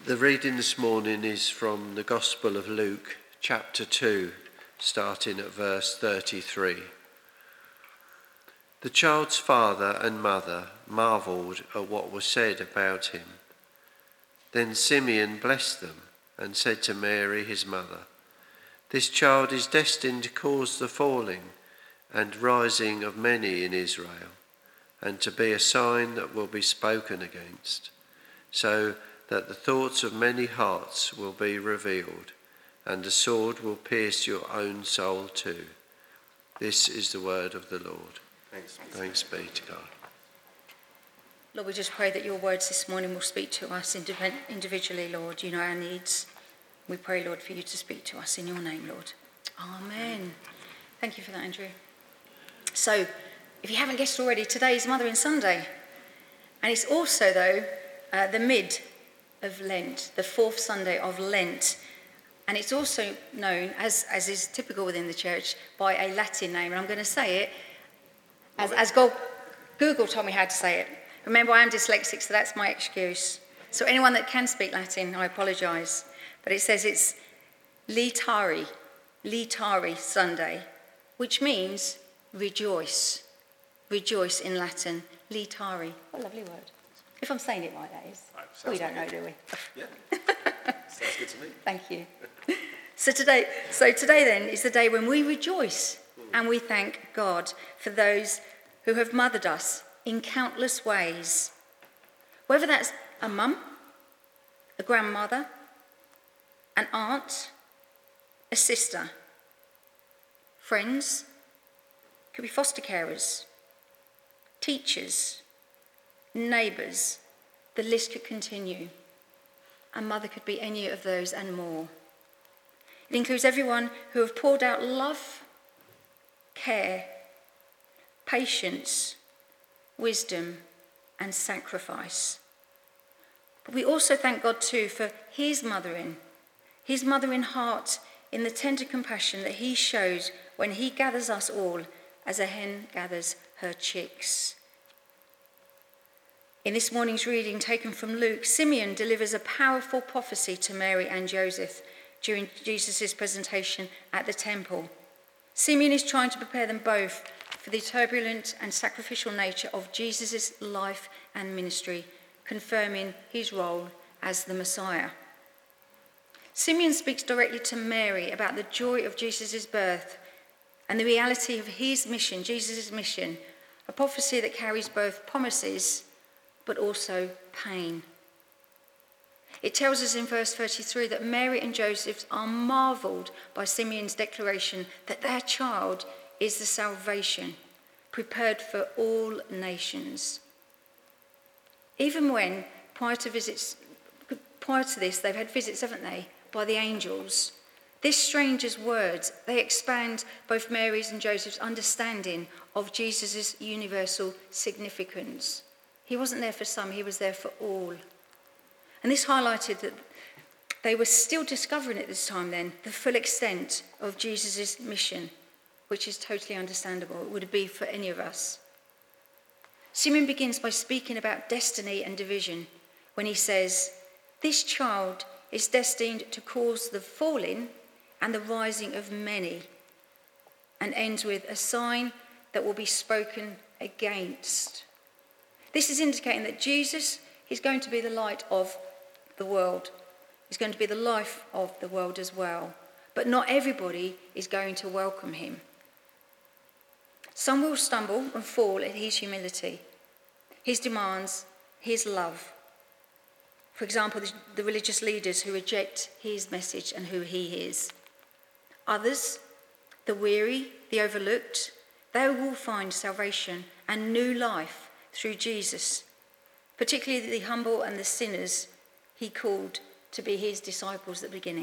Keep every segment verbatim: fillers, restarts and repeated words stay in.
The reading this morning is from the Gospel of Luke, chapter two, starting at verse thirty-three. The child's father and mother marvelled at what was said about him. Then Simeon blessed them and said to Mary, his mother, "This child is destined to cause the falling and rising of many in Israel, and to be a sign that will be spoken against, so that the thoughts of many hearts will be revealed, and the sword will pierce your own soul too." This is the word of the Lord. Thanks be, Thanks be to God. Lord, we just pray that your words this morning will speak to us individually, Lord. You know our needs. We pray, Lord, for you to speak to us in your name, Lord. Amen. Thank you for that, Andrew. So, if you haven't guessed already, today is Mothering Sunday. And it's also, though, uh, the mid of Lent, the fourth Sunday of Lent. And it's also known, as, as is typical within the church, by a Latin name. And I'm going to say it as, as God, Google told me how to say it. Remember, I am dyslexic, so that's my excuse. So anyone that can speak Latin, I apologise. But it says it's Laetare, Laetare Sunday, which means rejoice. Rejoice in Latin, Laetare. What a lovely word. If I'm saying it right, that is. Right, we don't like know, do we? Yeah. Sounds good to me. Thank you. So today, so today then is the day when we rejoice and we thank God for those who have mothered us in countless ways. Whether that's a mum, a grandmother, an aunt, a sister, friends, could be foster carers, teachers, neighbours, the list could continue. A mother could be any of those and more. It includes everyone who have poured out love, care, patience, wisdom, and sacrifice. But we also thank God too for his mothering, his mothering heart in the tender compassion that he shows when he gathers us all as a hen gathers her chicks. In this morning's reading taken from Luke, Simeon delivers a powerful prophecy to Mary and Joseph during Jesus' presentation at the temple. Simeon is trying to prepare them both for the turbulent and sacrificial nature of Jesus' life and ministry, confirming his role as the Messiah. Simeon speaks directly to Mary about the joy of Jesus' birth and the reality of his mission, Jesus' mission, a prophecy that carries both promises but also pain. It tells us in verse thirty-three that Mary and Joseph are marvelled by Simeon's declaration that their child is the salvation prepared for all nations. Even when, prior to visits, prior to this, they've had visits, haven't they, by the angels, this stranger's words, they expand both Mary's and Joseph's understanding of Jesus' universal significance. He wasn't there for some, he was there for all. And this highlighted that they were still discovering at this time then the full extent of Jesus' mission, which is totally understandable. It would be for any of us. Simeon begins by speaking about destiny and division when he says, "This child is destined to cause the falling and the rising of many," and ends with a sign that will be spoken against. This is indicating that Jesus is going to be the light of the world. He's going to be the life of the world as well. But not everybody is going to welcome him. Some will stumble and fall at his humility, his demands, his love. For example, the religious leaders who reject his message and who he is. Others, the weary, the overlooked, they will find salvation and new life through Jesus, particularly the humble and the sinners he called to be his disciples at the beginning.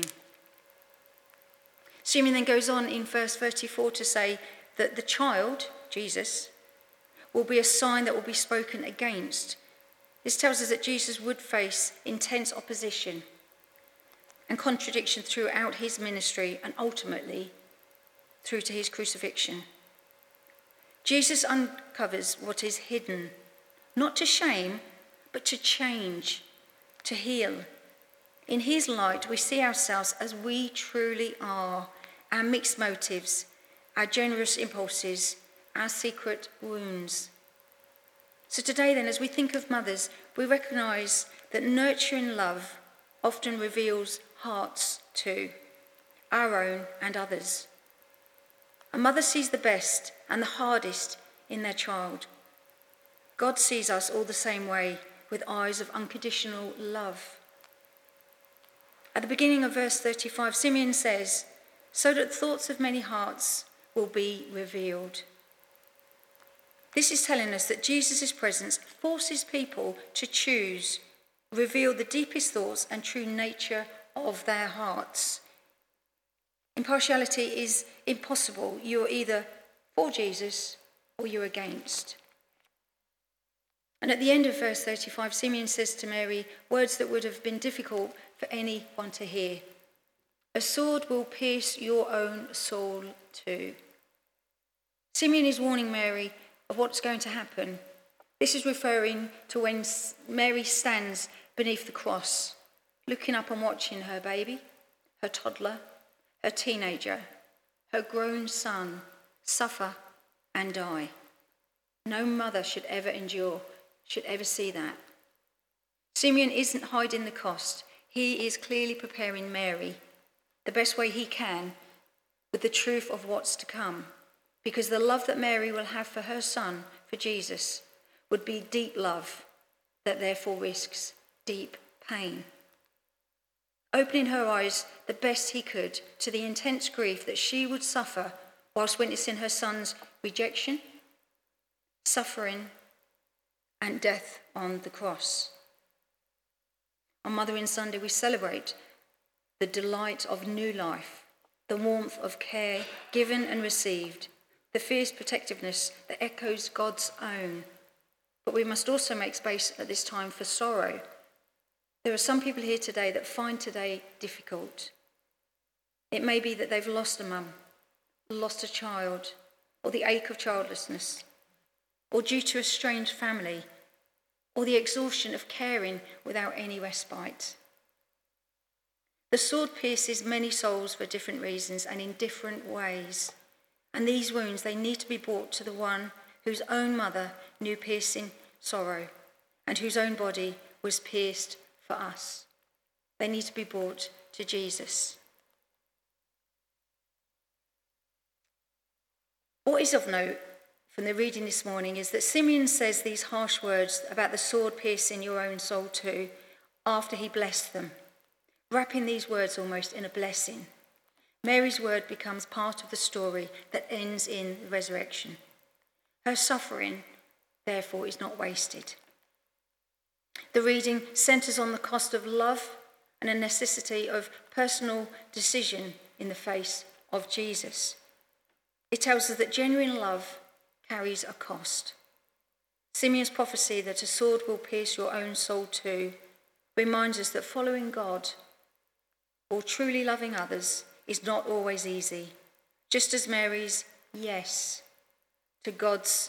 Simeon then goes on in verse thirty-four to say that the child, Jesus, will be a sign that will be spoken against. This tells us that Jesus would face intense opposition and contradiction throughout his ministry and ultimately through to his crucifixion. Jesus uncovers what is hidden, not to shame, but to change, to heal. In his light, we see ourselves as we truly are, our mixed motives, our generous impulses, our secret wounds. So today then, as we think of mothers, we recognise that nurturing love often reveals hearts too, our own and others. A mother sees the best and the hardest in their child. God sees us all the same way, with eyes of unconditional love. At the beginning of verse thirty-five, Simeon says, "So that the thoughts of many hearts will be revealed." This is telling us that Jesus' presence forces people to choose, reveal the deepest thoughts and true nature of their hearts. Impartiality is impossible. You're either for Jesus or you're against. And at the end of verse thirty-five, Simeon says to Mary words that would have been difficult for anyone to hear. "A sword will pierce your own soul too." Simeon is warning Mary of what's going to happen. This is referring to when Mary stands beneath the cross, looking up and watching her baby, her toddler, her teenager, her grown son suffer and die. No mother should ever endure, should ever see that. Simeon isn't hiding the cost. He is clearly preparing Mary the best way he can with the truth of what's to come, because the love that Mary will have for her son, for Jesus, would be deep love that therefore risks deep pain. Opening her eyes the best he could to the intense grief that she would suffer whilst witnessing her son's rejection, suffering, and death on the cross. On Mothering Sunday, we celebrate the delight of new life, the warmth of care given and received, the fierce protectiveness that echoes God's own. But we must also make space at this time for sorrow. There are some people here today that find today difficult. It may be that they've lost a mum, lost a child, or the ache of childlessness, or due to a strange family, or the exhaustion of caring without any respite. The sword pierces many souls for different reasons and in different ways. And these wounds, they need to be brought to the one whose own mother knew piercing sorrow and whose own body was pierced for us. They need to be brought to Jesus. What is of note from the reading this morning is that Simeon says these harsh words about the sword piercing your own soul too after he blessed them, wrapping these words almost in a blessing. Mary's word becomes part of the story that ends in the resurrection. Her suffering, therefore, is not wasted. The reading centres on the cost of love and a necessity of personal decision in the face of Jesus. It tells us that genuine love carries a cost. Simeon's prophecy that a sword will pierce your own soul too reminds us that following God or truly loving others is not always easy, just as Mary's yes to God's,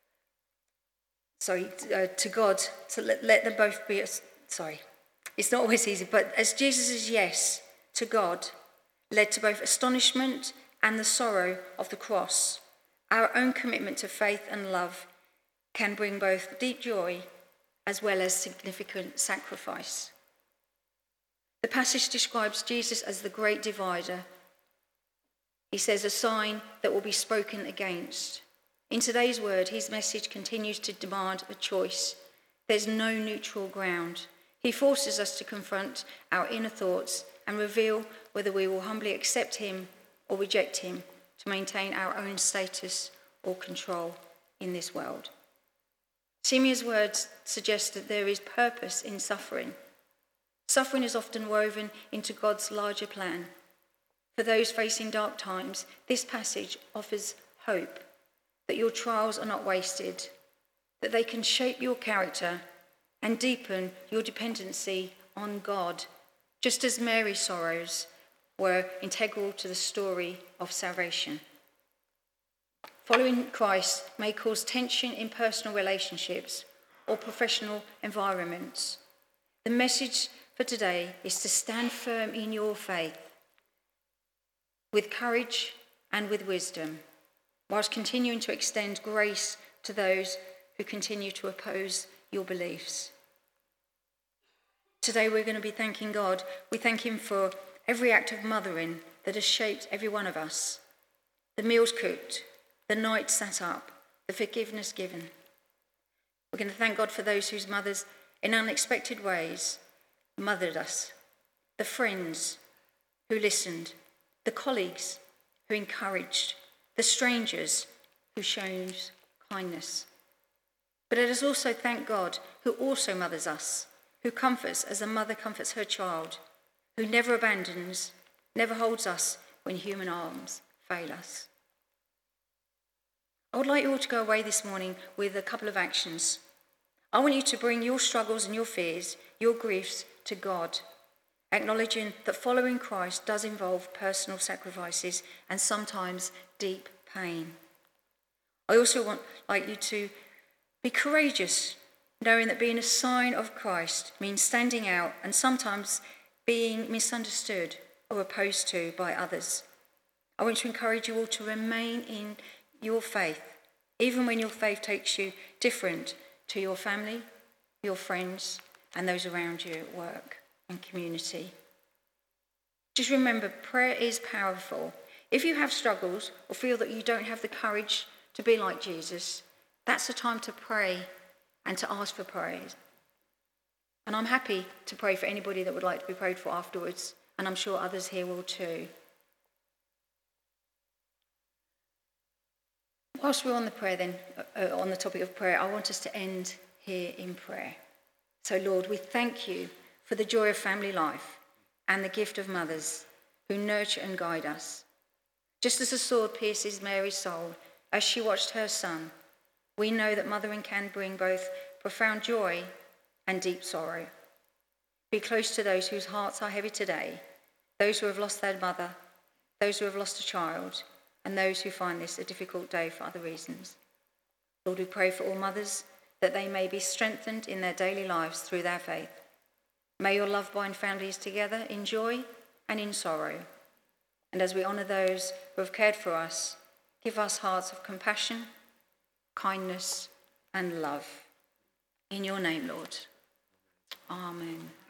sorry, uh, to God, to let, let them both be, sorry, it's not always easy, but as Jesus' yes to God led to both astonishment and the sorrow of the cross, our own commitment to faith and love can bring both deep joy as well as significant sacrifice. The passage describes Jesus as the great divider. He says a sign that will be spoken against. In today's word, his message continues to demand a choice. There's no neutral ground. He forces us to confront our inner thoughts and reveal whether we will humbly accept him or reject him to maintain our own status or control in this world. Simeon's words suggest that there is purpose in suffering. Suffering is often woven into God's larger plan. For those facing dark times, this passage offers hope that your trials are not wasted, that they can shape your character and deepen your dependency on God, just as Mary's sorrows were integral to the story of salvation. Following Christ may cause tension in personal relationships or professional environments. The message for for today is to stand firm in your faith with courage and with wisdom, whilst continuing to extend grace to those who continue to oppose your beliefs. Today we're going to be thanking God. We thank him for every act of mothering that has shaped every one of us. The meals cooked, the nights sat up, the forgiveness given. We're going to thank God for those whose mothers, in unexpected ways, mothered us. The friends who listened, the colleagues who encouraged, the strangers who showed kindness. But let us also thank God who also mothers us, who comforts as a mother comforts her child, who never abandons, never holds us when human arms fail us. I would like you all to go away this morning with a couple of actions. I want you to bring your struggles and your fears, your griefs to God, acknowledging that following Christ does involve personal sacrifices and sometimes deep pain. I also want like you to be courageous, knowing that being a sign of Christ means standing out and sometimes being misunderstood or opposed to by others. I want to encourage you all to remain in your faith, even when your faith takes you different to your family, your friends, and those around you at work and community. Just remember, prayer is powerful. If you have struggles or feel that you don't have the courage to be like Jesus, that's the time to pray and to ask for prayers. And I'm happy to pray for anybody that would like to be prayed for afterwards, and I'm sure others here will too. Whilst we're on the prayer then, uh, on the topic of prayer, I want us to end here in prayer. So Lord, we thank you for the joy of family life and the gift of mothers who nurture and guide us. Just as a sword pierces Mary's soul as she watched her son, we know that mothering can bring both profound joy and deep sorrow. Be close to those whose hearts are heavy today, those who have lost their mother, those who have lost a child, and those who find this a difficult day for other reasons. Lord, we pray for all mothers that they may be strengthened in their daily lives through their faith. May your love bind families together in joy and in sorrow. And as we honour those who have cared for us, give us hearts of compassion, kindness, and love. In your name, Lord. Amen.